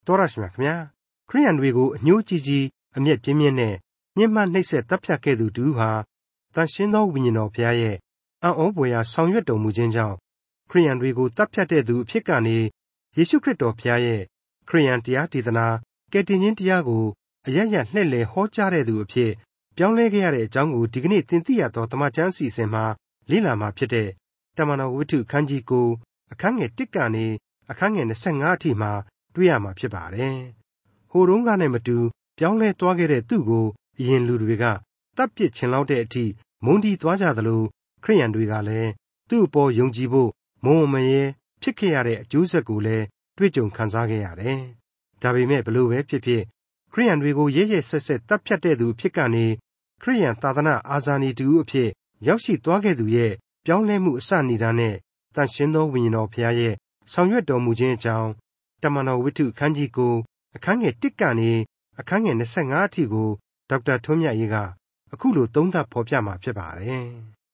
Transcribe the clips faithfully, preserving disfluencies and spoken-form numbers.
တော်ရရှိမြခင်ဗျာခရိယန်တွေကိုအညှိုးကြီးကြီးအမျက်ပြင်းပြင်းနဲ့ညှဉ်းပန်းနှိပ်စက်တပ်ဖြတ်ခဲ့သူတူဟာတန်ရှင်းသောဝိညာဉ်တော်ဘုရားရဲ့အံ့ဩဖွယ်ရာဆောင်ရွက်တော်မူခြင်းကြောင့်ခရိယန်တွေကိုတပ်ဖြတ်တဲ့သူအဖြစ်ကနေယေရှုခရစ်တော်ဘုရားရဲ့ခရိယန်တရားဒေသနာကယ်တင်ခြင်းတရားကိုအရရလှည့်လည်ဟောကြားတဲ့သူအဖြစ်ပြောင်းလဲခဲ့ရတဲ့အကြောင်းကိုဒီကနေ့သင်သိရသောသမကျမ်းအစီအစဉ်မှာလေ့လာမှာဖြစ်တဲ့တမန်တော်ဝတ္ထုခန်းကြီးကိုအခန်းငယ်တစ်ကနေအခန်းငယ်၂၅အထိမှာတွေ့ရမှာဖြစ်ပါတယ်။ဟိုတုန်းကနဲ့မတူပြောင်းလဲသွားခဲ့တဲ့သူ့ကိုအရင်လူတွေကတပ်ပစ်ချင်လောက်တဲ့အထိမုန်းတီးသွားကြသလိုခရိယန်တွေကလည်းသူ့အပေါ်ယုံကြည်ဖို့မုံမရဲဖြစ်ခဲ့ရတဲ့အကျိုးဆက်ကိုလည်းတွေ့ကြုံခံစားခဲ့ရတယ်။ဒါပေမဲ့ဘလို့ပဲဖြစ်ဖြစ်ခရိယန်တွေကိုရဲရဲဆက်ဆက်တပ်ဖြတ်တဲ့သူအဖြစ်ကနေခရိယန်သာသနာအာဇာနည်တူအဖြစ်ရောက်ရှိသွားခဲ့သူရဲ့ပြောင်းလဲမှုအစနိဒာနဲ့တန်ရှင်းသောဝိညာဉ်တော်ဘုရားရဲ့ဆောင်ရွက်တော်မူခြင်းအကြောင်းတမန်တော်ဝတ္ထုခန်းကြီးကိုအခန်းငယ်တစ်ကနေအခန်းငယ်၂၅အထိကိုဒေါက်တာထွန်းမြတ်ရေးကအခုလိုသုံးသပ်ဖော်ပြမှာဖြစ်ပါတယ်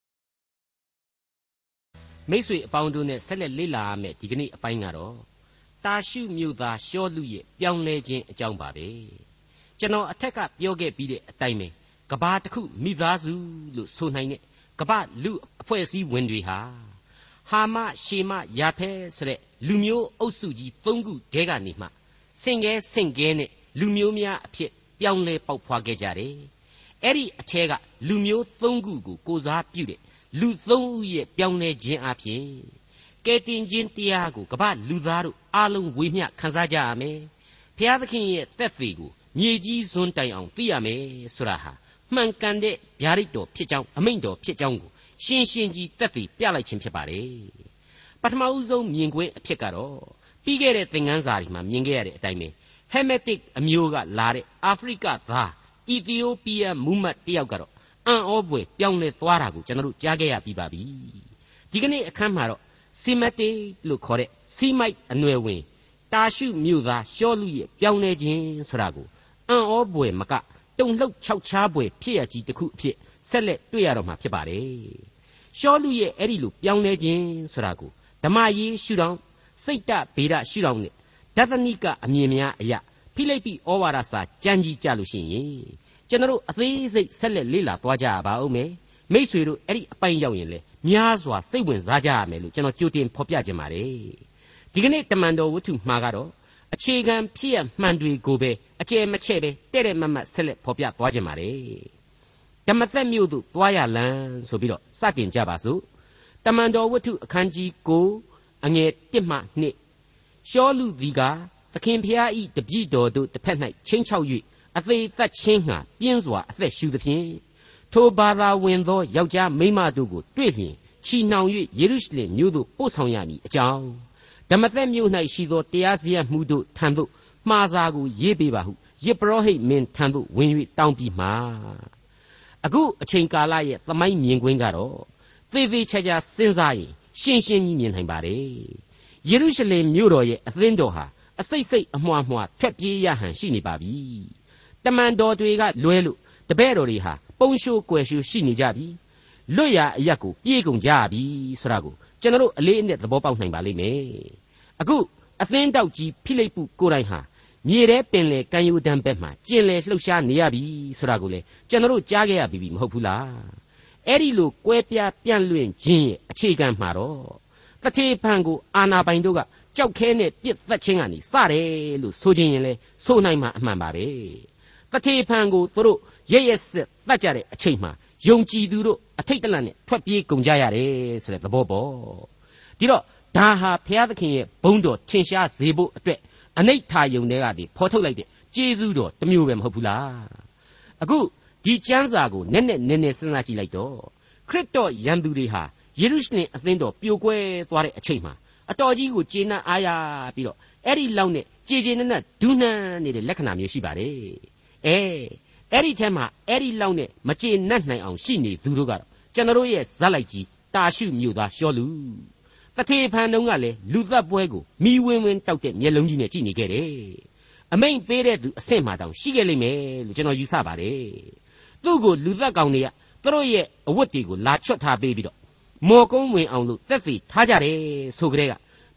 ။မိတ်ဆွေအပေါင်းတို့နဲ့ဆက်လက်လေ့လာရမယ့်ဒီကနေ့အပိုင်းကတော့တာရှုမြို့သားရှောလုရဲ့ပြောင်းလဲခြင်းအကြောင်းပါပဲ။ကျွန်တော်အထက်ကပြောခဲ့ပြီးတဲ့အတိုင်းပဲကဘာတစ်ခုမိသားစုလို့ဆိုနိုင်တဲ့ကဘာလူအဖွဲ့အစည်းဝင်တွေဟာဟာမရှေမယာဖဲဆိုတဲ့လူမျိုးအုပ်စုကြီးသုံးခုတဲကနေမှစင်ကဲစင်ကဲနဲ့လူမျိုးများအဖြစ်ပြောင်းလဲပေါက်ဖွာခဲ့ကြတယ်။အဲ့ဒီအထက်ကလူမျိုးသုံးခုကိုကိုစားပြုတဲ့လူသုံးဦးရဲ့ပြောင်းလဲခြင်းအပြင်ကဲတင်ခြင်းတရားကိုကမ္ဘာလူသားတို့အားလုံးဝေမျှခံစားကြရမယ်။ဘုရားသခင်ရဲ့သက်သေကိုမြေကြီးစွန်းတိုင်အောင်သိရမယ်ဆိုတာဟာမှန်ကန်တဲ့ဗျာဒိတ်တော်ဖြစ်ကြောင်းအမိန့်တော်ဖြစ်ကြောင်းကိုရှင်းရှင်းကြီးသက်သေပြလိုက်ခြင်းဖြစ်ပါတယ်။ပထမဦးဆုံးမြင်ကွင်းအဖြစ်ကတော့ပြီးခဲ့တဲ့သင်ခန်းစာတွေမှာမြင်ခဲ့ရတဲ့အတိုင်းပဲဟက်မက်တစ်အမျိုးကလာတဲ့အာဖရိကသားအီသီယိုးပီးယားမူမတ်တယောက်ကတော့အံ့ဩဖွယ်ပြောင်းလဲသွားတာကိုကျွန်တော်တို့ကြားခဲ့ရပြီးပါပြီ။ဒီကနေ့အခန်းမှာတော့စီမက်တေလို့ခေါ်တဲ့စီမိုက်အနွယ်ဝင်တာရှုမြို့သားရှောလုရဲ့ပြောင်းလဲခြင်းဆိုတာကိုအံ့ဩဖွယ်မကတုန်လှုပ်ခြောက်ခြားဖွယ်ဖြစ်ရကြီးတစ်ခုအဖြစ်ဆက်လက်တွေ့ရတော့မှာဖြစ်ပါတယ်။ရှောလုရဲ့အဲ့ဒီလိုပြောင်းလဲခြင်းဆိုတာကိုဓမ္မရေးရှုထောင့်စိတ်တဗေဒရှုထောင့်နဲ့ဒသနိကအမြင်များအရာဖိလိပ္ပိဩဝါဒစာကျမ်းကြီးကြလို့ရှိရင်ကျွန်တော်တို့အသေးစိတ်ဆက်လက်လေ့လာသွားကြရပါဦးမယ်မိษွေတို့အဲ့ဒီအပိုင်းရောက်ရင်လေများစွာစိတ်ဝင်စားကြရမယ်လို့ကျွန်တော်ကြိုတင်ဖော်ပြခြင်းပါတယ်ဒီကနေ့တမန်တော်ဝတ္ထုမှာကတော့အခြေခံဖြစ်ရမှန်တွေကိုပဲအကျယ်မချဲ့ပဲတဲ့တဲ့မတ်မတ်ဆက်လက်ဖော်ပြသွားခြင်းပါတယ်ဓမ္မသက်မြို့သို့သွားရလမ်းဆိုပြီးတော့စတင်ကြပါစို့တမန်တော်ဝတ္ထုအခန်းကြီးကိုအငယ်တစ်မှနှစ်ရှောလုသည်ကသခင်ဖျားဤတပည့်တော်တို့တစ်ဖက်၌ချင်းချောက်၍အသေးသက်ချင်းငှာပြင်းစွာအသက်ရှူသဖြင့်ထိုဘာသာဝင်သောယောက်ျားမိန်းမတို့ကိုတွေ့လျင်ချီနှောင်၍ယေရုရှလင်မြို့သို့ပို့ဆောင်ရမည်အကြောင်းဓမ္မသက်မြို့၌ရှိသောတရားစရပ်မှုတို့ထံသို့မှားစာကိုရေးပေးပါဟုယေပရောဟိတ်မင်းထံသို့ဝင်၍တောင်းပြီးမှအခုအချိန်ကာလရဲ့သမိုင်းမြင်ကွင်းကတော့သေသေးချာချာစဉ်းစားရင်ရှင်းရှင်းကြီးမြင်နိုင်ပါတယ်ယေရုရှလင်မြို့တော်ရဲ့အသင်းတော်ဟာအစိတ်စိတ်အမွှားမွှားထွက်ပြေးရဟန်ရှိနေပါပြီတမန်တော်တွေကလွဲလို့တပည့်တော်တွေဟာပုံရှိုးကွယ်ရှိုးရှိနေကြပြီလွတ်ရာအရက်ကိုပြေးကုန်ကြပြီဆိုတာကိုကျွန်တော်တို့အလေးအနက်သဘောပေါက်နိုင်ပါလိမ့်မယ်အခုအသင်းတောက်ကြီးဖိလိပ္ပုကိုယ်တိုင်ဟာမြေထဲပင်လေကံယူတံဘက်မှာကျင်လေလှုပ်ရှားနေရပြီဆိုတာကိုလေကျွန်တော်တို့ကြားခဲ့ရပြီမဟုတ်ဘူးလားအဲ့ဒီလိုကွဲပြားပြန့်လွင့်ခြင်းရဲ့အခြေခံမှာတော့တထေဖန်ကိုအာနာပိုင်တို့ကကြောက်ခဲနဲ့ပြစ်သက်ခြင်းကနေစတယ်လို့ဆိုခြင်းရင်လေဆိုနိုင်မှာအမှန်ပါပဲတထေဖန်ကိုသူတို့ရရစစ်တတ်ကြတဲ့အချိန်မှာယုံကြည်သူတို့အထိတ်တလန့်နဲ့ထွက်ပြေးကုန်ကြရတယ်ဆိုတဲ့သဘောပေါ့ဒီတော့ဒါဟာဘုရားသခင်ရဲ့ဘုန်းတော်ထင်ရှားစေဖို့အတွက်အနိဋ္ဌာယုံတွေကဒီဖော်ထုတ်လိုက်တဲ့ကျေးဇူးတော်တစ်မျိုးပဲမဟုတ်ဘူးလားအခုဒီကျမ်းစာကိုနက်နက်နဲနဲစဉ်းစားကြည့်လိုက်တော့ခရစ်တော်ယံသူတွေဟာယေရုရှလင်အသင်းတော်ပြိုကွဲသွားတဲ့အချိန်မှာအတော်ကြီးကိုကျေနပ်အားရပြီးတော့အဲ့ဒီလောက်နဲ့ကြေကြေနက်နက်ဒူးနှမ်းနေတဲ့လက္ခဏာမျိုးရှိပါတယ်အဲအဲ့ဒီထဲမှာအဲ့ဒီလောက်နဲ့မကျေနပ်နိုင်အောင်ရှိနေသူတို့ကတော့ကျွန်တော်ရဲ့ဇက်လိုက်ကြီးတာရှုမြို့သားရှောလူတထေဖန်တုံးကလည်းလူသက်ပွဲကိုမိဝင်းဝင်းတောက်တဲ့မျက်လုံးကြီးနဲ့ကြည့်နေခဲ့တယ်အမိန်ပေးတဲ့သူအဆင့်မှတောင်ရှိခဲ့လိမ့်မယ်လို့ကျွန်တော်ယူဆပါတယ်သူ့ကိုလူသက်ကောင်တွေကသူတို့ရဲ့အဝတ်တွေကိုလာချွတ်ထားပေးပြီးတော့မော်ကုန်းဝင်အောင်လို့တက်စီထားကြတယ်ဆိုကြတဲ့က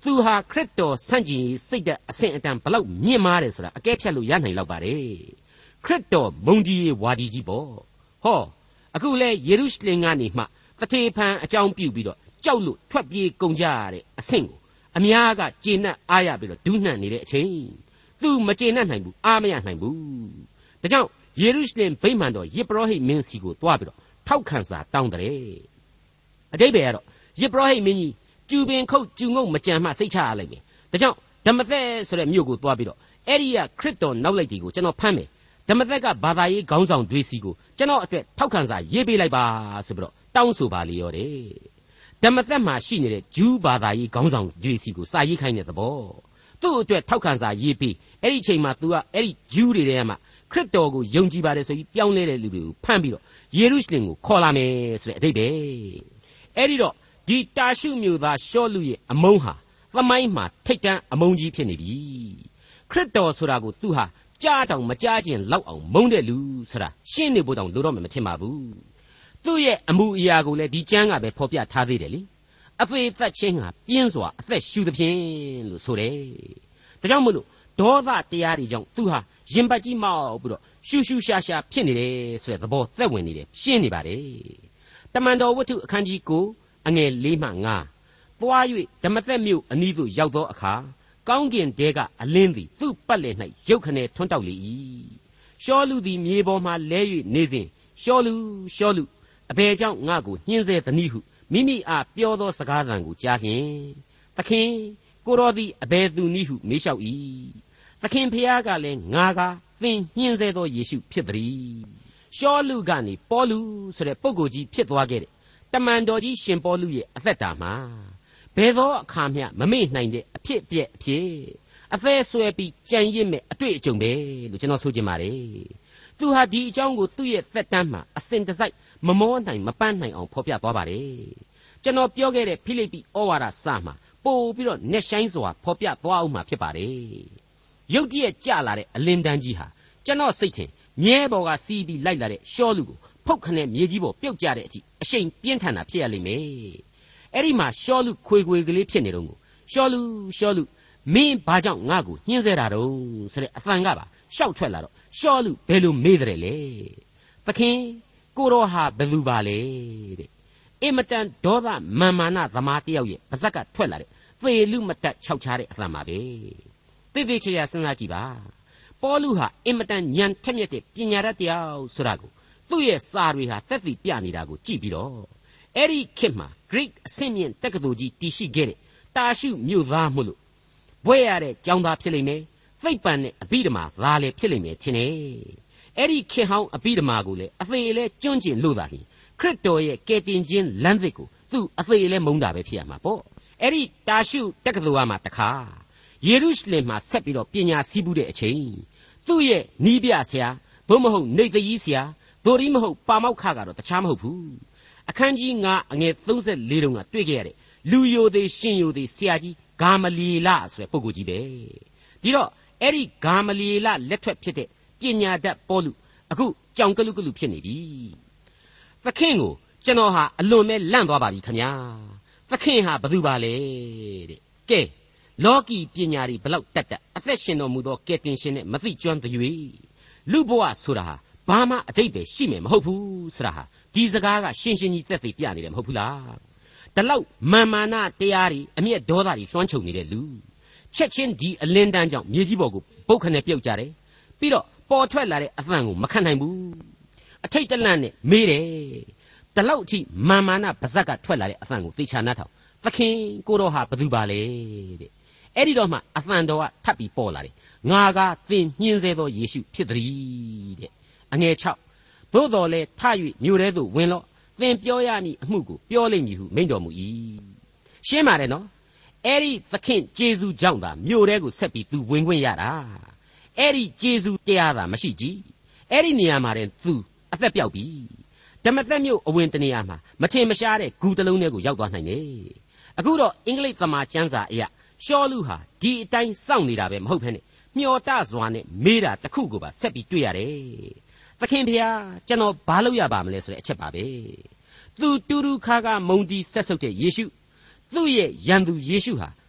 သူဟာခရစ်တော်ဆန့်ကျင်ရေးစိတ်ဓာတ်အဆင့်အတန်းဘလောက်မြင့်မားတယ်ဆိုတာအကဲဖြတ်လို့ရနိုင်လောက်ပါတယ်ခရစ်တော်မုန်းကြီးရေးဝါဒီကြီးပေါ့ဟောအခုလဲယေရုရှလင်ကနေမှတထေဖန်အကြောင်းပြုပြီးတော့ကြောက်လို့ထွက်ပြေးကုန်ကြရတဲ့အဆင့်ကိုအများကကျေနပ်အားရပြီးတော့ဒူးနှံနေတဲ့အချိန်သူမကျေနပ်နိုင်ဘူးအားမရနိုင်ဘူးဒါကြောင့်ယေရုရှလင်ဗိမာန်တော်ယေပရောဟိတ်မင်းစီကိုတွားပြီးတော့ထောက်ခံစာတောင်းတယ်အတိပ္ပယ်ကတော့ယေပရောဟိတ်မင်းကြီးကျူပင်ခုတ်ကျူငုတ်မကြံမှစိတ်ချရလိမ့်မယ်ဒါကြောင့်ဓမ္မသက်ဆိုတဲ့မြို့ကိုတွားပြီးတော့အဲ့ဒီကခရစ်တော်နောက်လိုက်တွေကိုကျွန်တော်ဖမ်းမယ်ဓမ္မသက်ကဘာသာရေးခေါင်းဆောင်တွေစီကိုကျွန်တော်အတွက်ထောက်ခံစာရေးပေးလိုက်ပါဆိုပြီးတော့တောင်းဆိုပါလေရောတယ်ဓမ္မသက်မှာရှိနေတဲ့ဂျူးဘာသာရေးခေါင်းဆောင်တွေစီကိုစာရေးခိုင်းတဲ့သဘောသူ့အတွက်ထောက်ခံစာရေးပြီးအဲ့ဒီအချိန်မှာ तू ကအဲ့ဒီဂျူးတွေထဲမှာခရစ်တော်ကိုယုံကြည်ပါတယ်ဆိုပြီးပြောင်းလဲတဲ့လူတွေကိုဖမ်းပြီးတော့ယေရုရှလင်ကိုခေါ်လာမယ်ဆိုတဲ့အဓိပ္ပာယ်အဲ့ဒီတော့ဒီတာရှုမြို့သားရှောလုရဲ့အမုန်းဟာသမိုင်းမှာထိတ်တန့်အမုန်းကြီးဖြစ်နေပြီခရစ်တော်ဆိုတာကို तू ဟာကြားတောင်မကြားခြင်းလောက်အောင်မုန်းတဲ့လူဆိုတာရှင်းနေဖို့တောင်လိုတော့မှမထင်ပါဘူးသူ့ရဲ့အမှုအရာကိုလည်းဒီကျမ်းကပဲဖော်ပြထားသေးတယ်လေအဖေသက်ချင်းဟာပြင်းစွာအသက်ရှူသဖြင့်လို့ဆိုတယ်ဒါကြောင့်မို့လို့ဒေါသတရားတွေကြောင့်သူဟာရင်ပတ်ကြီးမောက်ပြီးတော့ရှူရှူရှာရှာဖြစ်နေတယ်ဆိုတဲ့သဘောသက်ဝင်နေတယ်ရှင်းနေပါတယ်တမန်တော်ဝတ္ထုအခန်းကြီးကိုအငယ်၄မှ၅သွား၍ဓမ္မသက်မြို့အနီးသို့ရောက်သောအခါကောင်းကင်တဲကအလင်းသည်သူ့ပတ်လည်၌ရုတ်ခနဲထွန်းတောက်လေ၏ရှောလူသည်မြေပေါ်မှလဲ၍နေစဉ်ရှောလူရှောလူအဘယ်ကြောင့်ငါ့ကိုညှင်းဆဲသနည်းဟုမိမိအားပြောသောစကားသံကိုကြားလျင်သခင်ကိုတော်သည်အဘယ်သူနည်းဟုမေးလျှောက်၏သခင်ဖျားကလည်းငါကသင်ညှင်းဆဲသောယေရှုဖြစ်သည်ရှောလူကနေပေါလုဆိုတဲ့ပုဂ္ဂိုလ်ကြီးဖြစ်သွားခဲ့တယ်တမန်တော်ကြီးရှင်ပေါလုရဲ့အသက်တာမှာဘယ်သောအခါမျှမမေ့နိုင်တဲ့အဖြစ်အပျက်အဖြစ်အသေးဆွဲပြီးကြံရစ်မဲ့အတွေ့အကြုံပဲလို့ကျွန်တော်ဆိုချင်ပါတယ်သူဟာဒီအကြောင်းကိုသူ့ရဲ့သက်တမ်းမှာအစဉ်တစိုက်မမောနိုင်မပန်းနိုင်အောင်ဖော်ပြသွားပါတယ်ကျွန်တော်ပြောခဲ့တဲ့ဖိလိပ္ပိဩဝါဒစာမှာပို့ပြီးတော့နှက်ဆိုင်စွာဖော်ပြသွားအောင်မှာဖြစ်ပါတယ်ရုတ်တရက်ကြလာတဲ့အလင်းတန်းကြီးဟာကျွန်တော်စိတ်ထင်မြဲပေါ်ကစီးပြီးလိုက်လာတဲ့ရှောလူကိုဖုတ်ခနဲ့မြေကြီးပေါ်ပြုတ်ကျတဲ့အထိအရှိန်ပြင်းထန်တာဖြစ်ရလိမ့်မယ်အဲ့ဒီမှာရှောလူခွေခွေကလေးဖြစ်နေတော့ကိုရှောလူရှောလူမင်းဘာကြောင့်ငါ့ကိုညှင်းဆဲတာတော့ဆိုတဲ့အသံကပါရှောက်ထွက်လာတော့ရှောလူဘယ်လိုမေးတယ်လဲသခင်ကိုတော်ဟာဘယ်သူပါလဲတဲ့အင်မတန်ဒေါသမာမာနသမားတယောက်ရဲ့ပါဇက်ကထွက်လာတဲ့သေလူမတက်ခြောက်ချားတဲ့အသံပါပဲသိသိချာချာစဉ်းစားကြည့်ပါပေါလုဟာအင်မတန်ဉာဏ်ထက်မြက်တဲ့ပညာတတ်တယောက်ဆိုတာကိုသူ့ရဲ့စာတွေဟာသက်သေပြနေတာကိုကြည့်ပြီးတော့အဲ့ဒီခေတ်မှာ Greek အဆင့်မြင့်တက္ကသိုလ်ကြီးတည်ရှိခဲ့တဲ့တာရှုမြို့သားမို့လို့ဘွဲ့ရတဲ့ကျောင်းသားဖြစ်လိမ့်မယ်သိပ္ပံနဲ့အဘိဓမ္မာသားလည်းဖြစ်လိမ့်မယ်ထင်တယ်အဲ့ဒီခေတ်ဟောင်းအဘိဓမ္မာကိုလည်းအသေးလဲကျွန့်ကျင်လို့သာလျှင်ခရစ်တော်ရဲ့ကယ်တင်ခြင်းလမ်းသစ်ကိုသူအသေးလဲမုန်းတာပဲဖြစ်ရမှာပေါ့အဲ့ဒီတာရှုတက္ကသိုလ်မှာတခါယေရုရှလင်မှာဆက်ပြီးတော့ပညာစည်းပူးတဲ့အချိန်သူ့ရဲ့နီးပြဆရာဘုမဟုတ်နေသကြီးဆရာဒိုရီမဟုတ်ပါမောက်ခကတော့တခြားမဟုတ်ဘူးအခန်းကြီးငါအငယ်၃၄တုန်းကတွေ့ခဲ့ရတဲ့လူယိုသေးရှင်ယိုသေးဆရာကြီးဂါမလီလဆိုတဲ့ပုဂ္ဂိုလ်ကြီးပဲဒီတော့အဲ့ဒီဂါမလီလလက်ထွက်ဖြစ်တဲ့ပညာတတ်ပေါလုအခုကြောင်ကလုကလုဖြစ်နေပြီသခင်ကိုကျွန်တော်ဟာအလွန်ပဲလန့်သွားပါပြီခင်ဗျာသခင်ဟာဘယ်သူပါလဲတဲ့ကဲလောကီပညာတွေဘလောက်တတ်တတ်အသက်ရှင်တော်မူသောကယ်တင်ရှင်နဲ့မသိကျွမ်းသွေလူဘဝဆိုတာဟာဘာမှအတိတ်ပဲရှိမယ်မဟုတ်ဘူးဆိုတာဟာဒီစကားကရှင်းရှင်းကြီးသက်သေပြနေတယ်မဟုတ်ဘူးလားဒီလောက်မာမာနတရားတွေအမျက်ဒေါသတွေလွှမ်းခြုံနေတဲ့လူချက်ချင်းဒီအလင်းတန်းကြောင့်မြေကြီးပေါ်ကိုပုတ်ခနဲ့ပြုတ်ကြတယ်ပြီးတော့ပေါ်ထွက်လာတဲ့အသံကိုမခံနိုင်ဘူးအထိတ်တလန့်နဲ့မေးတယ်ဒီလောက်အထိမာမာနပါဇက်ကထွက်လာတဲ့အသံကိုသေချာနားထောင်သခင်ကိုတော်ဟာဘယ်သူပါလဲတဲ့အဲ့ဒီတော့မှအသံတော်ကထပ်ပြီးပေါ်လာတယ်ငါကသင်ညှင်းဆဲသောယေရှုဖြစ်သည်တဲ့အငယ်၆သို့တော်လည်းထ၍မြို့ထဲသို့ဝင်လော့သင်ပြောရမည်အမှုကိုပြောလိမ့်မည်ဟုမိန့်တော်မူ၏ရှင်းပါတယ်နော်အဲ့ဒီသခင်ဂျေဇုကြောင့်သာမြို့ထဲကိုဆက်ပြီးသူဝင်ခွင့်ရတာအဲ့ဒီဂျေဇုတရားသာမရှိကြည်အဲ့ဒီနေရာမှာတင်သူအသက်ပြောက်ပြီဓမ္မသက်မြို့အဝင်တနေရာမှာမထင်မရှားတဲ့ဂူတလုံးထဲကိုရောက်သွားနိုင်တယ်အခုတော့အင်္ဂလိပ်သမားကျမ်းစာအရရှောလူဟာဒီအတိုင်းစောင့်နေတာပဲမဟုတ်ဘဲနဲ့မျောတစွာနဲ့မေးတာတစ်ခုကိုပါဆက်ပြီးတွေ့ရတယ်သခင်ဖေဟာကျွန်တော်ဘာလုပ်ရပါမလဲဆိုတဲ့အချက်ပါပဲသူတူတူခါခါမုံတီဆက်ဆုပ်တဲ့ယေရှုသူ့ရဲ့ယံသူယေရှုဟာ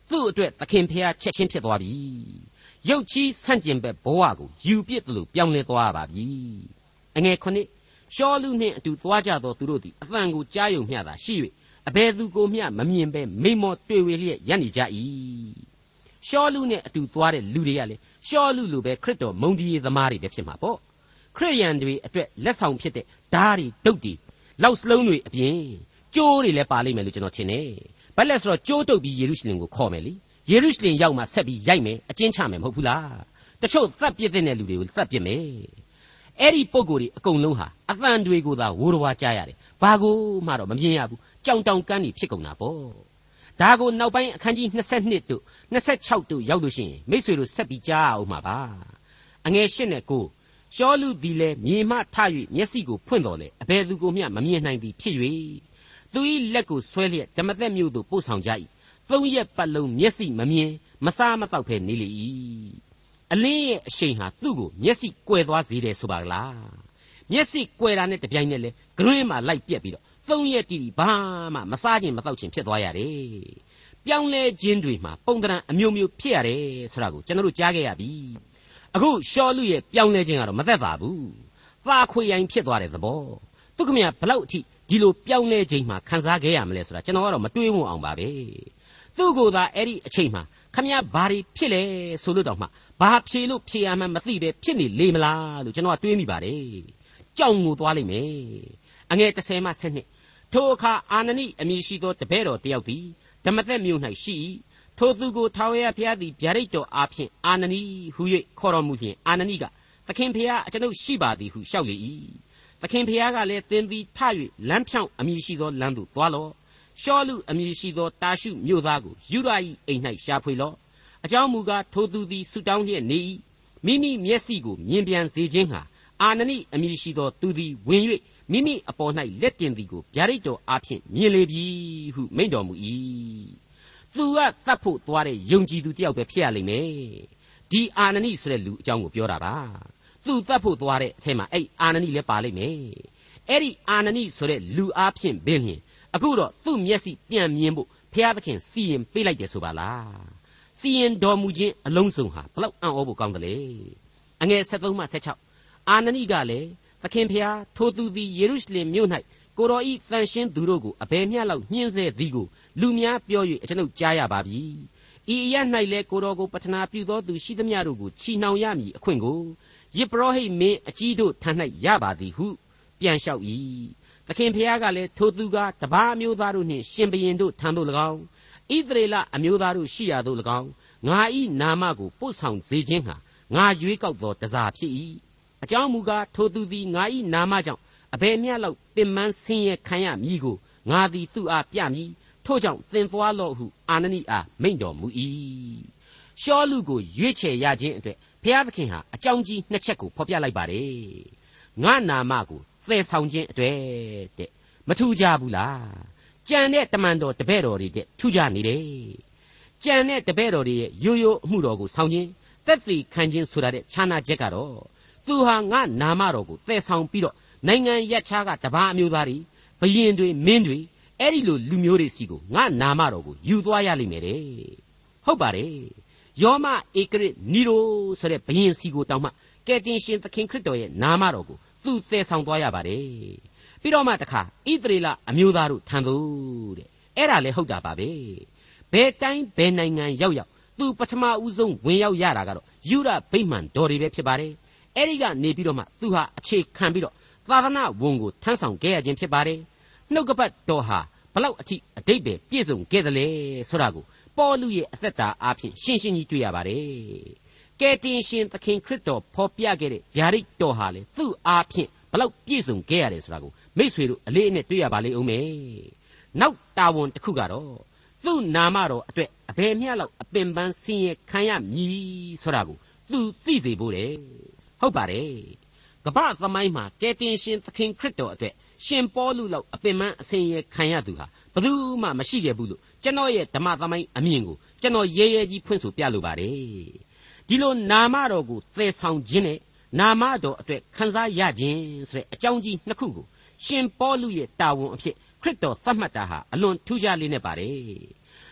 သူ့အတွက်သခင်ဖျားချက်ချင်းဖြစ်သွားပြီရုပ်ကြီးဆန့်ကျင်ဘက်ဘဝကိုယူပစ်တယ်လို့ပြောင်းလဲသွားပါပြီအငယ်ခုနှစ်ရှောလူနှင့်အတူသွားကြသောသူတို့သည်အသံကိုကြားယုံမျှသာရှိ၍အဘယ်သူကိုမျှမမြင်ဘဲမိမောတွေ့ဝေလျက်ရပ်နေကြ၏ရှောလူနဲ့အတူသွားတဲ့လူတွေကလေရှောလူလိုပဲခရစ်တော်မုန်းတီးသမားတွေပဲဖြစ်မှာပေါ့ခရစ်ယာန်တွေအတွက်လက်ဆောင်ဖြစ်တဲ့ဓာတ်တွေဒုတ်တွေလောက်စလုံးတွေအပြင်ကျိုးတွေလည်းပါလိမ့်မယ်လို့ကျွန်တော်ထင်တယ်ဘာလဲဆိုတော့ကျိုးတုပ်ပြီးယေရုရှလင်ကိုခေါ်မယ်လေယေရုရှလင်ရောက်မှဆက်ပြီးရိုက်မယ်အကျဉ်းချမယ်မဟုတ်ဘူးလားတချို့သတ်ပစ်တဲ့လူတွေကိုသတ်ပစ်မယ်အဲ့ဒီပုံကိုယ်တွေအကုန်လုံးဟာအသံတွေကိုသာဝိုးတော်ဝါကြားရတယ်ဘာကိုမှတော့မမြင်ရဘူးကြောင်တောင်ကန်းတွေဖြစ်ကုန်တာပေါ့ဒါကိုနောက်ပိုင်းအခန်းကြီး၂၂တို့၂၆တို့ရောက်လို့ရှိရင်မိတ်ဆွေတို့ဆက်ပြီးကြားအောင်မှာပါအငယ်၈နဲ့၉ရှောလူသည်လည်းမြေမှထ၍မျက်စိကိုဖွင့်တော်လေအဘယ်သူကိုမျှမမြင်နိုင်သည်ဖြစ်၍သူ၏လက်ကိုဆွဲလျက်ဓမ္မသက်မြို့သို့ပို့ဆောင်ကြ၏သုံးရက်ပတ်လုံးမျက်စိမမြင်မစားမတောက်ဖဲနေလေ၏အလင်းရဲ့အရှိန်ဟာသူ့ကိုမျက်စိကွယ်သွားစေတယ်ဆိုပါကလားမျက်စိကွယ်တာနဲ့တပြိုင်နက်လေဂရင်းမှာလိုက်ပြက်ပြီးတော့သုံးရက်တည်းဘာမှမစားခြင်းမတောက်ခြင်းဖြစ်သွားရတယ်ပြောင်းလဲခြင်းတွေမှာပုံသဏ္ဍာန်အမျိုးမျိုးဖြစ်ရတယ်ဆိုတာကိုကျွန်တော်တို့ကြားခဲ့ရပြီအခုရှောလူရဲ့ပြောင်းလဲခြင်းကတော့မသက်သာဘူးသားခွေရိုင်းဖြစ်သွားတဲ့သဘောသူခမရဘလောက်အထိဒီလိုပြောင်းလဲခြင်းမှာခံစားခဲ့ရမလဲဆိုတာကျွန်တော်ကတော့မတွေးဝအောင်ပါပဲသူ့ကိုယ်သာအဲ့ဒီအချိန်မှာခမရဘာတွေဖြစ်လဲဆိုလို့တော့မှဘာဖြေလို့ဖြေရမှန်းမသိပဲဖြစ်နေလေမလားလို့ကျွန်တော်ကတွေးမိပါတယ်ကြောင်ငိုသွားလိမ့်မယ်အငယ်၁၀မှ၁၂ထိုအခါအာနနိအမည်ရှိသောတပည့်တော်တယောက်သည်ဓမ္မသက်မြို့၌ရှိ၏ထိုသူကိုထာဝရဘုရားသည်ဗျာဒိတ်တော်အားဖြင့်အာနနိဟု၍ခေါ်တော်မူလျှင်အာနနိကသခင်ဖျားအကျွန်ုပ်ရှိပါသည်ဟုလျှောက်လေ၏သခင်ဖျားကလည်းသင်သည်ထ၍လမ်းဖြောင်းအမည်ရှိသောလမ်းသို့သွားလော့ရှောလူအမည်ရှိသောတာရှုမြို့သားကိုယူဒ၏အိမ်၌ရှာဖွေလော့အကြောင်းမူကားထိုသူသည်ဆုတောင်းလျက်နေ၏မိမိမျက်စိကိုမြင်ပြန်စေခြင်းဟာအာနနိအမည်ရှိသောသူသည်ဝင်၍မိမိအပေါ်၌လက်တင်သည်ကိုဗျာဒိတ်တော်အားဖြင့်မြင်လေပြီဟုမိန့်တော်မူ၏သူကတတ်ဖို့သွားတဲ့ယုံကြည်သူတယောက်ပဲဖြစ်ရလိမ့်မယ်ဒီအာနနိဆိုတဲ့လူအကြောင်းကိုပြောတာပါသူတတ်ဖို့သွားတဲ့အထက်မှာအဲ့အာနနိလည်းပါလိမ့်မယ်အဲ့ဒီအာနနိဆိုတဲ့လူအားဖြင့်ဘင်းလျင်အခုတော့သူ့မျက်စိပြန်မြင်ဖို့ဘုရားသခင်စီရင်ပေးလိုက်တယ်ဆိုပါလားစီရင်တော်မူခြင်းအလုံးစုံဟာဘလောက်အံ့ဩဖို့ကောင်းတယ်လေအငယ်၁၃မှ၁၆အာနနိကလည်းသခင်ဖျားထိုသူသည်ယေရုရှလင်မြို့၌ကိုတော်ဤတန်ရှင်းသူတို့ကိုအဘယ်မျှလောက်ညှင်းဆဲသည်ကိုလူများပြော၍အကျွန်ုပ်ကြားရပါပြီဤအရ၌လည်းကိုတော်ကိုပတနာပြုသောသူရှိသမျှတို့ကိုချီနှောင်ရမည်အခွင့်ကိုယေဘရဟိတ်မင်းအကြီးတို့ထံ၌ရပါသည်ဟုပြန်လျှောက်၏သခင်ဖျားကလည်းထိုသူကတပါးအမျိုးသားတို့နှင့်ရှင်ဘုရင်တို့ထံသို့၎င်းဣသရေလအမျိုးသားတို့ရှိရာသို့၎င်းငါဤနာမကိုပို့ဆောင်စေခြင်းဟာငါရွေးကောက်သောတစားဖြစ်၏အကြောင်းမူကားထိုသူသည်ငါဤနာမကြောင့်အဘယ်မျှလောက်ပင်ပန်းဆင်းရဲခံရမည်ကိုငါသည်သူ့အားပြမည်ထို့ကြောင့်သင်သွားလော့ဟုအာနနိအားမိန့်တော်မူ၏ရှောလူကိုရွေးချယ်ရခြင်းအတွက်ဘုရားသခင်ဟာအကြောင်းကြီးနှစ်ချက်ကိုဖော်ပြလိုက်ပါတယ်ငါနာမကိုသယ်ဆောင်ခြင်းအတွက်တဲ့မထူးကြဘူးလားကြံတဲ့တမန်တော်တပည့်တော်တွေတဲ့ထူးကြနေတယ်ကြံတဲ့တပည့်တော်တွေရဲ့ရိုးရိုးအမှုတော်ကိုဆောင်ခြင်းသက်သေခံခြင်းဆိုတာတဲ့ခြားနာချက်ကတော့သူဟာငါနာမတော်ကိုသယ်ဆောင်ပြီးတော့နိုင်ငံရပ်ခြားကတပါးအမျိုးသားတွေဘုရင်တွေမင်းတွေအဲ့ဒီလိုလူမျိုးတွေစီကိုငါနာမတော်ကိုယူသွားရလိမ့်မယ်တဲ့ဟုတ်ပါတယ်ယောမဧကရစ်နီရိုဆိုတဲ့ဘုရင်စီကိုတောင်းမှကယ်တင်ရှင်သခင်ခရစ်တော်ရဲ့နာမတော်ကိုသူသယ်ဆောင်သွားရပါတယ်ပြီးတော့မှတခါဣသရေလအမျိုးသားတို့ထံသို့တဲ့အဲ့ဒါလည်းဟုတ်တာပါပဲဘယ်တိုင်းဘယ်နိုင်ငံရောက်ရောက်သူပထမဦးဆုံးဝင်ရောက်ရတာကတော့ယူဒဗိမာန်တော်တွေပဲဖြစ်ပါတယ်အဲ့ဒီကနေပြီးတော့မှသူဟာအခြေခံပြီးတော့သာသနာဝန်ကိုထမ်းဆောင်ခဲ့ရခြင်းဖြစ်ပါတယ်နှုတ်ကပတ်တော်ဟာဘလောက်အထိအတိတ်ပဲပြည့်စုံခဲ့တယ်လေဆိုတာကိုပေါလုရဲ့အသက်တာအားဖြင့်ရှင်းရှင်းကြီးတွေ့ရပါတယ်ကယ်တင်ရှင်သခင်ခရစ်တော်ဖော်ပြခဲ့တဲ့ဗျာဒိတ်တော်ဟာလေသူ့အားဖြင့်ဘလောက်ပြည့်စုံခဲ့ရတယ်ဆိုတာကိုမိษွေတို့အလေးအနက်တွေ့ရပါလိမ့်ဦးမယ်နောက်တာဝန်တစ်ခုကတော့သူ့နာမတော်အတွက်အဘယ်မျှလောက်အပင်ပန်းဆင်းရဲခံရမည်ဆိုတာကိုသူသိစေဖို့တဲ့ဟုတ်ပါတယ်ကမ္ဘာသမိုင်းမှာကယ်တင်ရှင်သခင်ခရစ်တော်အတွက်ရှင်ပေါလုလောက်အပင်ပန်းအဆင်းရဲခံရသူဟာဘယ်သူမှမရှိခဲ့ဘူးလို့ကျွန်တော်ရဲ့ဓမ္မသမိုင်းအမြင်ကိုကျွန်တော်ရဲရဲကြီးဖွင့်ဆိုပြလိုပါတယ်ဒီလိုနာမတော်ကိုသယ်ဆောင်ခြင်းနဲ့နာမတော်အတွက်ခံစားရခြင်းဆိုတဲ့အကြောင်းကြီးနှစ်ခုကိုရှင်ပေါလုရဲ့တာဝန်အဖြစ်ခရစ်တော်သတ်မှတ်တာဟာအလွန်ထူးခြားလေးနဲ့ပါတယ်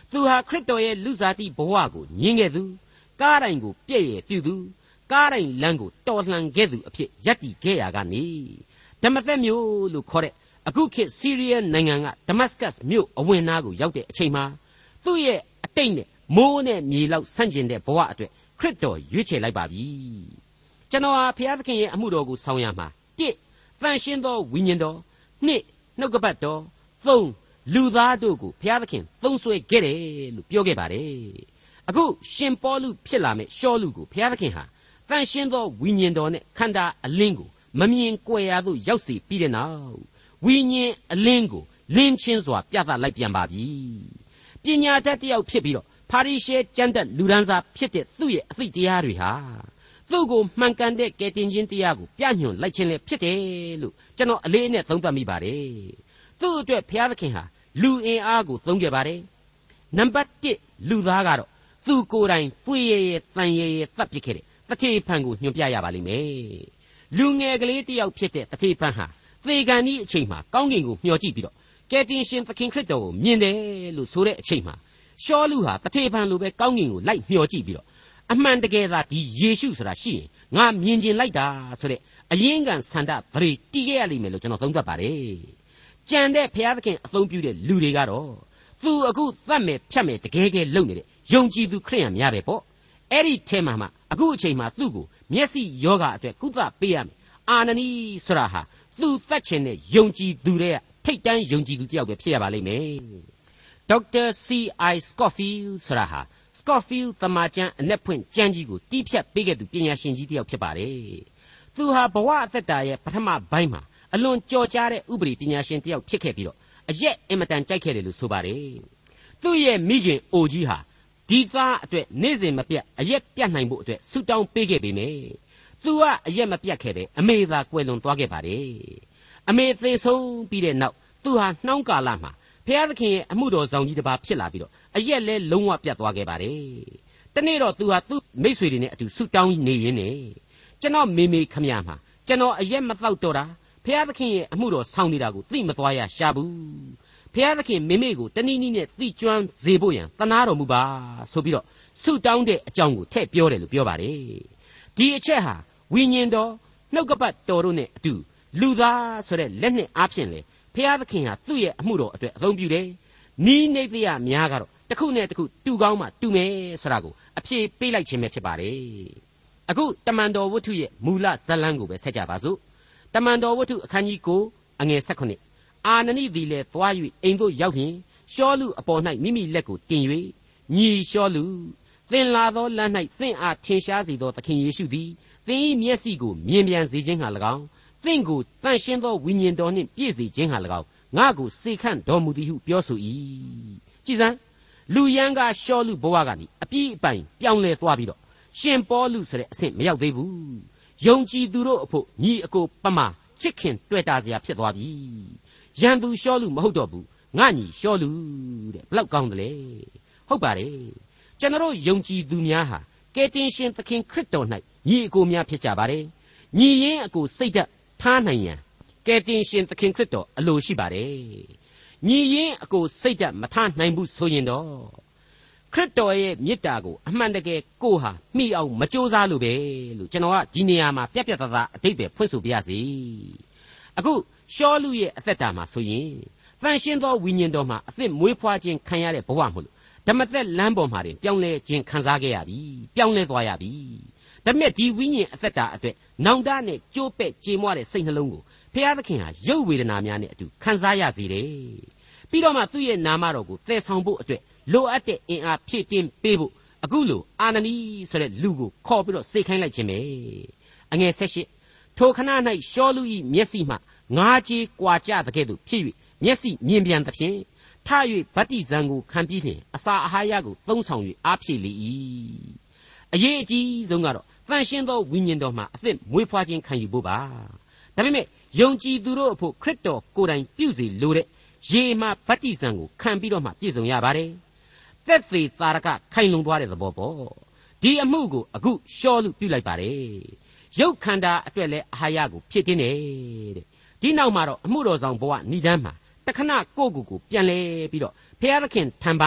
သူဟာခရစ်တော်ရဲ့လူစားတိဘဝကိုညင်ခဲ့သူကားတိုင်းကိုပြည့်ရဲ့ပြုသူကားတိုင်းလမ်းကိုတော်လှန်ခဲ့သူအဖြစ်ယက်တည်ခဲ့ရာကနေဓမ္မသက်မြို့လို့ခေါ်တဲ့အခုခေတ်ဆီးရီးယားနိုင်ငံကဒမတ်စကတ်မြို့အဝင်နားကိုရောက်တဲ့အချိန်မှာသူ့ရဲ့အတိတ်နဲ့မိုးနဲ့မြေလောက်ဆန့်ကျင်တဲ့ဘဝအတွက်ခရစ်တော်ရွေးချယ်လိုက်ပါပြီကျွန်တော်ဟာဘုရားသခင်ရဲ့အမှုတော်ကိုဆောင်ရမှာတစ်တန်ရှင်းသောဝိညာဉ်တော်နှစ်နှုတ်ကပတ်တော်သုံးလူသားတို့ကိုဘုရားသခင်သုံးဆွဲခဲ့တယ်လို့ပြောခဲ့ပါတယ်အခုရှင်ပေါလုဖြစ်လာမဲ့ရှောလုကိုဘုရားသခင်ဟာတန်ရှင်းသောဝိညာဉ်တော်နဲ့ခန္ဓာအလင်းကိုမမြင်ကွယ်ရာသို့ရောက်စေပြီးတဲ့နောက်ဝိညာဉ်အလင်းကိုလင်းချင်းစွာပြသလိုက်ပြန်ပါပြီပညာတတ်တစ်ယောက်ဖြစ်ပြီးတော့ပါရီရှဲကျမ်းတက်လူဒန်းစားဖြစ်တဲ့သူ့ရဲ့အသိတရားတွေဟာသူ့ကိုမှန်ကန်တဲ့ကယ်တင်ခြင်းတရားကိုပြညွှန်လိုက်ခြင်းလည်းဖြစ်တယ်လို့ကျွန်တော်အလေးအနက်သုံးသပ်မိပါတယ်သူ့အတွက်ဘုရားသခင်ဟာလူအင်အားကိုသုံးခဲ့ပါတယ်နံပါတ်တစ်လူသားကတော့သူကိုယ်တိုင်ဖွေရရတန်ရရသတ်ပစ်ခဲ့တဲ့တထေဖန်ကိုညွှန်ပြရပါလိမ့်မယ်လူငယ်ကလေးတစ်ယောက်ဖြစ်တဲ့တထေဖန်ဟာသေကန်ဤအချိန်မှာကောင်းကင်ကိုမျှော်ကြည့်ပြီးတော့ကယ်တင်ရှင်သခင်ခရစ်တော်ကိုမြင်တယ်လို့ဆိုတဲ့အချိန်မှာရှောလူဟာတထေဖန်လိုပဲကောင်းကင်ကိုလိုက်မျှော်ကြည့်ပြီးတော့အမှန်တကယ်သာဒီယေရှုဆိုတာရှိရင်ငါမြင်ကျင်လိုက်တာဆိုတဲ့အရင်ကဆန္ဒသတိတည်ခဲ့ရလိမ့်မယ်လို့ကျွန်တော်သုံးသပ်ပါတယ်ကြံတဲ့ဘုရားသခင်အသုံးပြုတဲ့လူတွေကတော့သူအခုသတ်မယ်ဖြတ်မယ်တကယ်ကဲလုပ်နေတဲ့ယုံကြည်သူခရိယန်များပဲပေါ့အဲ့ဒီထဲမှာမှအခုအချိန်မှာသူ့ကိုမျက်စိယောဂအတွက်ကုသပေးရမယ်အာနနီဆိုတာဟာသူသတ်ချင်တဲ့ယုံကြည်သူတွေကထိတ်တန်းယုံကြည်သူတယောက်ပဲဖြစ်ရပါလိမ့်မယ်ဒေါက်တာ စီ အိုင် Scofield ဆိုတာဟာ Scofield သမာကျမ်းအနက်ဖွင့်ကျမ်းကြီးကိုတီးဖြတ်ပေးခဲ့သူပညာရှင်ကြီးတယောက်ဖြစ်ပါတယ်သူဟာဘဝအသက်တာရဲ့ပထမပိုင်းမှာအလွန်ကြော်ကြားတဲ့ဥပဒေပညာရှင်တယောက်ဖြစ်ခဲ့ပြီးတော့အရက်အင်မတန်ကြိုက်ခဲ့တယ်လို့ဆိုပါတယ်သူ့ရဲ့မိခင်အိုကြီးဟာဒီသားအတွက်နေ့စဉ်မပြတ်အရက်ပြတ်နိုင်ဖို့အတွက်ဆူတောင်းပေးခဲ့ပေမယ့်သူကအရက်မပြတ်ခဲ့ပဲအမေသာကွယ်လွန်သွားခဲ့ပါတယ်အမေသေဆုံးပြီးတဲ့နောက်သူဟာနှောင်းကာလမှာဘုရားသခင်ရဲ့အမှုတော်ဆောင်ကြီးတစ်ပါးဖြစ်လာပြီးတော့အရက်လဲလုံးဝပြတ်သွားခဲ့ပါတယ်တနေ့တော့သူဟာသူ့မိတ်ဆွေတွေနဲ့အတူဆူတောင်းနေရင်းနဲ့ကျွန်တော်မေမေခမရမှာကျွန်တော်အရက်မသောက်တော့တာဘုရားသခင်ရဲ့အမှုတော်ဆောင်နေတာကိုသိမသွားရရှာဘူးဘုရားသခင်မိမိကိုတနည်းနည်းနဲ့သိကျွမ်းစေဖို့ရန်တနာတော်မူပါဆိုပြီးတော့ဆုတောင်းတဲ့အကြောင်းကိုထည့်ပြောတယ်လို့ပြောပါတယ်ဒီအချက်ဟာဝိညာဉ်တော်နှုတ်ကပတ်တော်တို့နဲ့အတူလူသားဆိုတဲ့လက်နဲ့အားဖြင့်လေဘုရားသခင်ဟာသူ့ရဲ့အမှုတော်အတွက်အသုံးပြုတယ်နီးနေသရများကတော့တစ်ခုနဲ့တစ်ခုတူကောင်းမှတူမယ်ဆိုတာကိုအဖြေပေးလိုက်ခြင်းပဲဖြစ်ပါတယ်အခုတမန်တော်ဝတ္ထုရဲ့မူလဇတ်လမ်းကိုပဲဆက်ကြပါစို့တမန်တော်ဝတ္ထုအခန်းကြီးကိုအငယ်၁၈အာနနိသည်လည်းသွား၍အိမ်သို့ရောက်လျင်ရှောလူအပေါ်၌မိမိလက်ကိုတင်၍ညီရှောလူသင်လာသောလမ်း၌သင်အားထင်ရှားစေသောသခင်ယေရှုသည်သင်၏မျက်စိကိုမြင်ပြန်စေခြင်းဟာ၎င်းသင်ကိုတန်ရှင်းသောဝိညာဉ်တော်နှင့်ပြည့်စေခြင်းဟာ၎င်းငါကိုစေခန့်တော်မူသည်ဟုပြောဆို၏ကြည်စမ်းလူရန်ကရှောလူဘဝကနေအပြည့်အပိုင်ပြောင်းလဲသွားပြီးတော့ရှင်ပေါလုဆိုတဲ့အဆင့်မရောက်သေးဘူးယုံကြည်သူတို့အဖို့ညီအကိုပမာချစ်ခင်တွေ့တာစရာဖြစ်သွားပြီရန်သူရှောလူမဟုတ်တော့ဘူးငါညီရှောလူတဲ့ဘလောက်ကောင်းတယ်လေဟုတ်ပါတယ်ကျွန်တော်ယုံကြည်သူများဟာကယ်တင်ရှင်သခင်ခရစ်တော်၌ညီအကိုများဖြစ်ကြပါတယ်ညီရင်အကိုစိတ်ဓာတ်ထားနိုင်ရန်ကယ်တင်ရှင်သခင်ခရစ်တော်အလိုရှိပါတယ်ညီရင်အကိုစိတ်ဓာတ်မထားနိုင်ဘူးဆိုရင်တော့ခရစ်တော်ရဲ့မေတ္တာကိုအမှန်တကယ်ကိုဟာမိအောင်မကြိုးစားလို့ပဲလို့ကျွန်တော်ကဒီနေရာမှာပြက်ပြက်သားသားအတိတ်ပဲဖွင့်ဆိုပြရစီအခုရှောလူရဲ့အသက်တာမှာဆိုရင်တန်ရှင်းသောဝိညာဉ်တော်မှာအသက်မွေးဖွားခြင်းခံရတဲ့ဘဝမို့လို့ဓမ္မသက်လမ်းပေါ်မှာတင်ပြောင်းလဲခြင်းခံစားခဲ့ရပြီပြောင်းလဲသွားရပြီဒါပေမဲ့ဒီဝိညာဉ်အသက်တာအတွက်နောင်တနဲ့ကြိုးပဲ့ကြေမွတဲ့စိတ်နှလုံးကိုဘုရားသခင်ဟာရုပ်ဝေဒနာများနဲ့အတူခံစားရစေတယ်ပြီးတော့မှသူ့ရဲ့နာမတော်ကိုသယ်ဆောင်ဖို့အတွက်လိုအပ်တဲ့အင်အားဖြည့်တင်းပေးဖို့အခုလိုအာနနီဆိုတဲ့လူကိုခေါ်ပြီးတော့စေခိုင်းလိုက်ခြင်းပဲအငယ်၁၈ထိုခဏ၌ရှောလူ၏မျက်စိမှငါးကြေးကွာကြတဲ့ကဲ့သို့ဖြစ်၍မျက်စိမြင်ပြန်သဖြင့်ထ၍ဗတ္တိဇံကိုခံပြီးလျှင်အစာအာဟာရကိုသုံးဆောင်၍အားဖြည့်လေ၏အရေးအကြီးဆုံးကတော့တန်ရှင်းသောဝိညာဉ်တော်မှာအသက်မွေးဖွားခြင်းခံယူဖို့ပါဒါပေမဲ့ယုံကြည်သူတို့အဖို့ခရစ်တော်ကိုယ်တိုင်ပြုစေလိုတဲ့ရေမှဗတ္တိဇံကိုခံပြီးတော့မှပြည့်စုံရပါတယ်သက်သေသာရကခိုင်လုံသွားတဲ့သဘောပေါ့ဒီအမှုကိုအခုရှောလူပြုလိုက်ပါတယ်ရုပ်ခန္ဓာအတွက်လည်းအာဟာရကိုဖြစ်တင်းတယ်တဲ့ဒီနောက်မှာတော့အမှုတော်ဆောင်ဘဝဏိဒန်းမှာတခဏကိုကိုကိုပြန်လဲပြီးတော့ဘုရားသခင်ထံပါမှာသ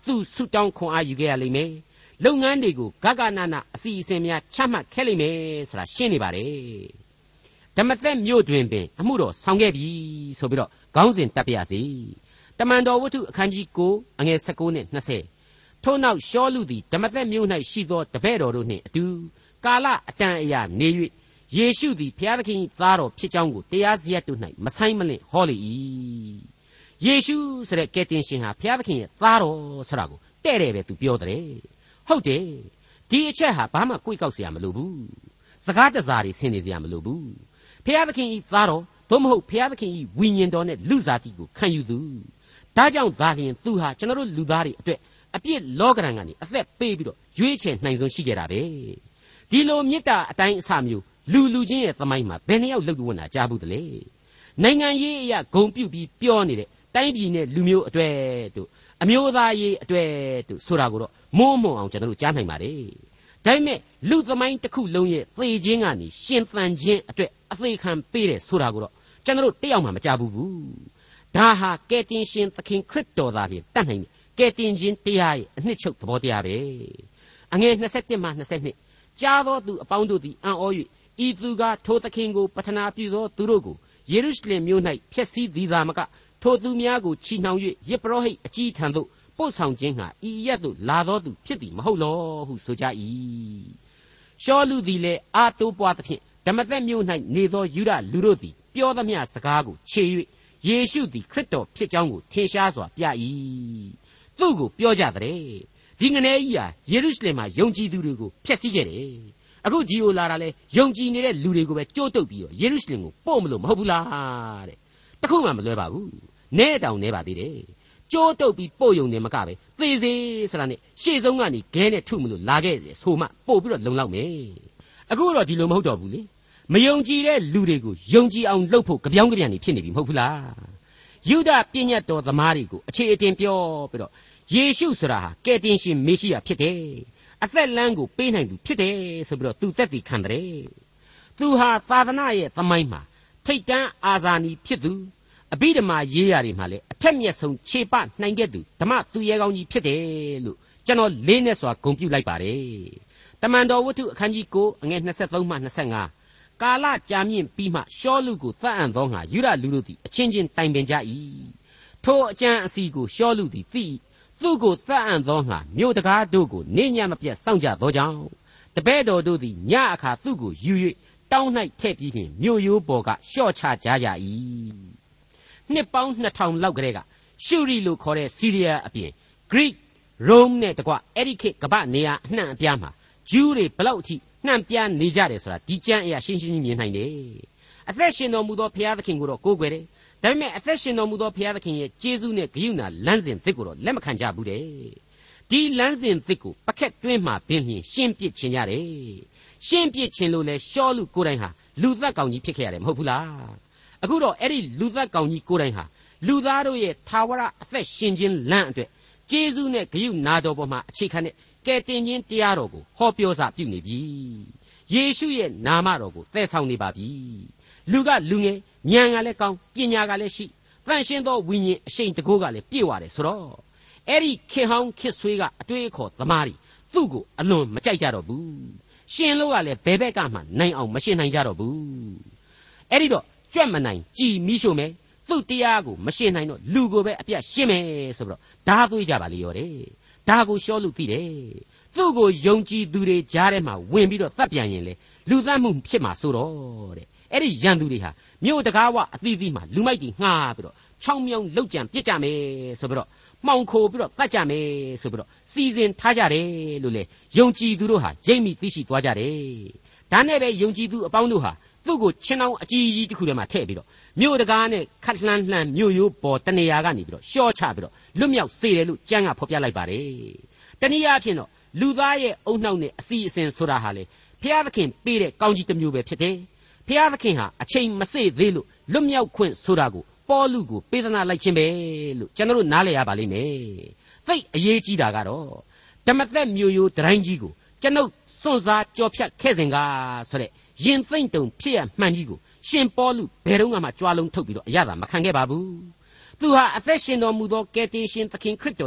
သူဆုတောင်းခွန်အားယူခဲ့ရလိမ့်မယ်လုပ်ငန်းတွေကိုဂဂနာနာအစီအစဉ်များချမှတ်ခဲ့လိမ့်မယ်ဆိုတာရှင်းနေပါတယ်ဓမ္မသက်မြို့တွင်ပင်အမှုတော်ဆောင်ခဲ့ပြီဆိုပြီးတော့ခေါင်းစဉ်တပ်ပြရစီတမန်တော်ဝတ္ထုအခန်းကြီးကိုအငယ်၁၉နဲ့၂၀ထို့နောက်ရှောလူသည်ဓမ္မသက်မြို့၌ရှိသောတပည့်တော်တို့နှင့်အတူကာလအတန်အရာနေ၍ယေရှုသည်ဘုရားသခင်၏သားတော်ဖြစ်ကြောင်းကိုတရားစရပ်တို့၌မဆိုင်မလင့်ဟောလေ၏ယေရှုဆိုတဲ့ကယ်တင်ရှင်ဟာဘုရားသခင်ရဲ့သားတော်ဆိုတာကိုတဲ့တယ်ပဲသူပြောတယ်ဟုတ်တယ်ဒီအချက်ဟာဘာမှကိုယ်ကောက်เสียမလို့ဘူးစကားတစားတွေဆင်နေเสียမလို့ဘူးဘုရားသခင်၏သားတော်သို့မဟုတ်ဘုရားသခင်၏ဝိညာဉ်တော်နဲ့လူစားတိကိုခံယူသူဒါကြောင့်သာလျှင်သူဟာကျွန်တော်တို့လူသားတွေအတွက်အပြစ်လောကရန်ကနေအသက်ပေးပြီးတော့ရွေးချယ်နိုင်စွမ်းရှိခဲ့တာပဲဒီလိုမေတ္တာအတိုင်းအစမျိုးလူလူချင်းရဲ့သမိုင်းမှာဘယ်နှယောက်လှုပ်ဝန်းတာကြားဘူးတလေနိုင်ငံရေးအရာဂုံပြုတ်ပြီးပြောနေတဲ့တိုင်းပြည်နဲ့လူမျိုးအတွေ့တို့အမျိုးသားရေးအတွေ့တို့ဆိုတာကိုတော့မိုးမုံအောင်ကျွန်တော်တို့ကြားနိုင်ပါတယ်ဒါပေမဲ့လူသမိုင်းတစ်ခုလုံးရဲ့သေခြင်းကနေရှင်သန်ခြင်းအတွက်အသေးခံပေးတယ်ဆိုတာကိုတော့ကျွန်တော်တို့တယောက်မှမကြားဘူးဘူးဒါဟာကယ်တင်ရှင်သခင်ခရစ်တော်သားကြီးတတ်နိုင်ကယ်တင်ခြင်းတရားရဲ့အနှစ်ချုပ်သဘောတရားပဲအငယ်၂၁မှ၂၂ကြားသောသူအပေါင်းတို့သည်အံ့ဩ၍ဤသူကထိုသခင်ကိုပတနာပြုသောသူတို့ကိုယေရုရှလင်မြို့၌ဖျက်ဆီးသည်သာမကထိုသူများကိုချီနှောင်၍ယဇ်ပုရောဟိတ်အကြီးထံသို့ပို့ဆောင်ခြင်းဟာဤရက်သို့လာသောသူဖြစ်သည်မဟုတ်လောဟုဆိုကြ၏ရှောလူသည်လည်းအာတိုးပွားသဖြင့်ဓမ္မသက်မြို့၌နေသောယူဒလူတို့သည်ပြောသမျှစကားကိုခြေ၍ယေရှုသည်ခရစ်တော်ဖြစ်ကြောင်းကိုထင်ရှားစွာပြ၏သူ့ကိုပြောကြတဲ့ဒီငနေကြီးဟာယေရုရှလင်မှာယုံကြည်သူတွေကိုဖျက်ဆီးခဲ့တယ်အခုဒီကိုလာတာလဲယုံကြည်နေတဲ့လူတွေကိုပဲကြိုးတုပ်ပြီးတော့ယေရုရှလင်ကိုပို့မလို့မဟုတ်ဘူးလားတဲ့တခုမှမလွဲပါဘူးနဲတောင်နဲပါသေးတယ်ကြိုးတုပ်ပြီးပို့ယုံနေမကပဲသေစေဆိုတာနဲ့ရှေ့ဆုံးကနေခဲနဲ့ထုမလို့လာခဲ့တယ်ဆိုမှပို့ပြီးတော့လုံလောက်မယ်အခုတော့ဒီလိုမဟုတ်တော့ဘူးလေမယုံကြည်တဲ့လူတွေကိုယုံကြည်အောင်လုပ်ဖို့ကြပြောင်းကြပြန်နေဖြစ်နေပြီမဟုတ်ဘူးလားယုဒပညတ်တော်သမားတွေကိုအခြေအတင်ပြောပြီးတော့ယေရှုဆိုတာဟာကယ်တင်ရှင်မေရှိယဖြစ်တယ်အသက်လမ်းကိုပေးနိုင်သူဖြစ်တယ်ဆိုပြီးတော့သူသက်တည်ခံတယ်သူဟာသာသနာရဲ့သမိုင်းမှာထိတ်တန်းအာဇာနည်ဖြစ်သူအဘိဓမ္မာရေးရာတွေမှာလည်းအထက်မြတ်ဆုံးခြေပနိုင်ခဲ့သူဓမ္မသူရဲကောင်းကြီးဖြစ်တယ်လို့ကျွန်တော်လေးနဲ့စွာဂုဏ်ပြုလိုက်ပါတယ်တမန်တော်ဝတ္ထုအခန်းကြီး၉အငယ်၂၃မှ၂၅ကာလကြာမြင့်ပြီးမှရှောလူကိုသတ်အံ့သောငါယူရလူတို့သည်အချင်းချင်းတိုင်ပင်ကြ၏ထိုအကြံအစီကိုရှောလူသည်သိသူ့ကိုသတ်အံ့သောငါမြို့တကားတို့ကိုနေညမပြတ်စောင့်ကြသောကြောင့်တပည့်တော်တို့သည်ညအခါသူ့ကိုယူ၍တောင်း၌ထည့်ပြီးလျှင်မြို့ရိုးပေါ်ကလျှော့ချကြကြ၏နှစ်ပေါင်းနှစ်ထောင်လောက်ကလေးကရှုရီလို့ခေါ်တဲ့စီးရီးယားအပြင် Greek Rome နဲ့တကွအဲ့ဒီခေတ်ကမ္ဘာနေရာအနှံ့အပြားမှာဂျူးတွေဘလောက်အထိနှံ့ပြားနေကြတယ်ဆိုတာဒီကျမ်းအရာရှင်းရှင်းကြီးမြင်နိုင်တယ်အသက်ရှင်တော်မူသောဘုရားသခင်ကိုတော့ကိုးကွယ်တယ်ဒါပေမဲ့အသက်ရှင်တော်မူသောဘုရားသခင်ရဲ့ကျေးဇူးနဲ့ဂရုဏာလမ်းစဉ်သစ်ကိုတော့လက်မခံကြဘူးတဲ့ဒီလမ်းစဉ်သစ်ကိုပကက်တွင်းမှာပင်လျင်ရှင်းပစ်ခြင်းရတယ်ရှင်းပစ်ခြင်းလို့လဲရှောလူကိုယ်တိုင်ဟာလူသက်ကောင်ကြီးဖြစ်ခဲ့ရတယ်မဟုတ်ဘူးလားအခုတော့အဲ့ဒီလူသက်ကောင်ကြီးကိုယ်တိုင်ဟာလူသားတို့ရဲ့သာဝရအသက်ရှင်ခြင်းလမ်းအတွက်ကျေးဇူးနဲ့ဂရုဏာတော်ပေါ်မှာအခြေခံတဲ့ကယ်တင်ခြင်းတရားတော်ကိုဟောပြောစာပြုနေပြီယေရှုရဲ့နာမတော်ကိုသယ်ဆောင်နေပါပြီလူကလူငယ်ဉာဏ်ကလည်းကောင်းပညာကလည်းရှိတန်ရှင်းသောဝိညာဉ်အရှိန်တကိုးကလည်းပြည့်ဝတယ်ဆိုတော့အဲ့ဒီခေဟောင်းခေဆွေးကအတွေ့အခေါ်သမားတွေသူ့ကိုအလွန်မကြိုက်ကြတော့ဘူးရှင်လို့ကလည်းဘယ်ဘက်ကမှနိုင်အောင်မရှင်နိုင်ကြတော့ဘူးအဲ့ဒီတော့ကြွက်မနိုင်ကြည်မိရှုမယ်သူ့တရားကိုမရှင်နိုင်တော့လူကိုပဲအပြတ်ရှင်းမယ်ဆိုပြီးတော့ဓာသွေးကြပါလေရောတဲ့ဒါကိုရှောလူသိတယ်သူ့ကိုယုံကြည်သူတွေကြားထဲမှာဝင်ပြီးတော့သတ်ပြန်ရင်လေလူသတ်မှုဖြစ်မှာဆိုတော့တဲ့အဲ့ဒီရန်သူတွေဟာမြို့တကားဝအသီးသီးမှာလူမိုက်တွေငှားပြီးတော့ချောင်းမြောင်းလောက်ကြံပြစ်ကြမယ်ဆိုပြီးတော့မှောင်ခိုပြီးတော့တတ်ကြမယ်ဆိုပြီးတော့စီစဉ်ထားကြတယ်လို့လေယုံကြည်သူတို့ဟာရိပ်မိသိရှိသွားကြတယ်ဒါနဲ့ပဲယုံကြည်သူအပေါင်းတို့ဟာသူ့ကိုချင်းအောင်အကြီးကြီးတစ်ခုထဲမှာထည့်ပြီးတော့မြို့တကားနဲ့ခတ်လှမ်းလှမ်းမြို့ရိုးပေါ်တနေရာကနေပြီးတော့ရှော့ချပြီးတော့လွတ်မြောက်စေတယ်လို့ကျမ်းကဖော်ပြလိုက်ပါတယ်တနည်းအားဖြင့်တော့လူသားရဲ့အုံနှောက်နဲ့အစီအစဉ်ဆိုတာဟာလေဘုရားသခင်ပေးတဲ့ကောင်းကြီးတစ်မျိုးပဲဖြစ်တယ်ဘုရားသခင်ဟာအချိန်မစေ့သေးလို့လွတ်မြောက်ခွင့်ဆိုတာကိုပေါလုကိုပေးသနာလိုက်ခြင်းပဲလို့ကျွန်တော်တို့နားလည်ရပါလိမ့်မယ်သိအရေးကြီးတာကတော့ဓမ္မသက်မျိုးရိုးတိုင်းကြီးကိုကျွန်ုပ်စွန့်စားကြော်ဖြတ်ခဲ့စဉ်ကဆိုတဲ့ရင်သိမ့်တုံဖြစ်ရမှန်ကြီးကိုရှင်ပေါလုဘယ်တော့မှကြွားလုံးထုတ်ပြီးတော့အရသာမခံခဲ့ပါဘူးသူဟာအသက်ရှင်တော်မူသောကယ်တင်ရှင်သခင်ခရစ်တော်ရဲ့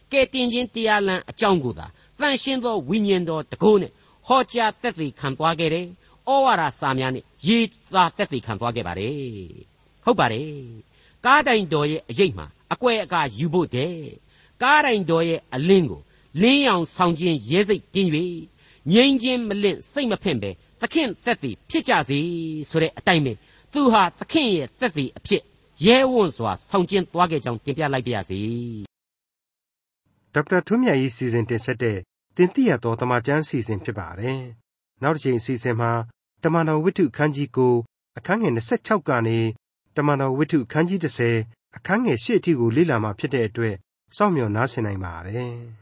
ကဲတင်ချင်းတရားလမ်းအကြောင်းကိုသာတန်ရှင်းသောဝိညာဉ်တော်တကုနဲ့ဟောကြားတက်တည်ခံသွားခဲ့တယ်ဩဝါဒစာများနဲ့ရေးသားတက်တည်ခံသွားခဲ့ပါတယ်ဟုတ်ပါတယ်ကားတိုင်တော်ရဲ့အရေးမှာအကွဲအကာယူဖို့တဲ့ကားတိုင်တော်ရဲ့အလင်းကိုလင်းရောင်ဆောင်ခြင်းရဲစိတ်တင်း၍ငြိမ်းချင်းမလင့်စိတ်မဖင့်ပဲသခင်တက်တည်ဖြစ်ကြစေဆိုတဲ့အတိုင်းပဲသူဟာသခင်ရဲ့တက်တည်အဖြစ်ရဲဝံ့စွာဆောင်ကျဉ်သွားခဲ့ကြောင်းတင်ပြလိုက်ပါရစေဒေါက်တာထွန်းမြတ်၏စီစဉ်တင်ဆက်တဲ့တင်ပြတော်တမချန်းစီစဉ်ဖြစ်ပါတယ်နောက်တစ်ချိန်စီစဉ်မှာတမန်တော်ဝိတ္ထုခန်းကြီးကိုအခန်းငယ်၂၆ကနေတမန်တော်ဝိတ္ထုခန်းကြီး၁၀အခန်းငယ်၈အထိကိုလေ့လာမှာဖြစ်တဲ့အတွက်စောင့်မျှော်နားဆင်နိုင်ပါတယ်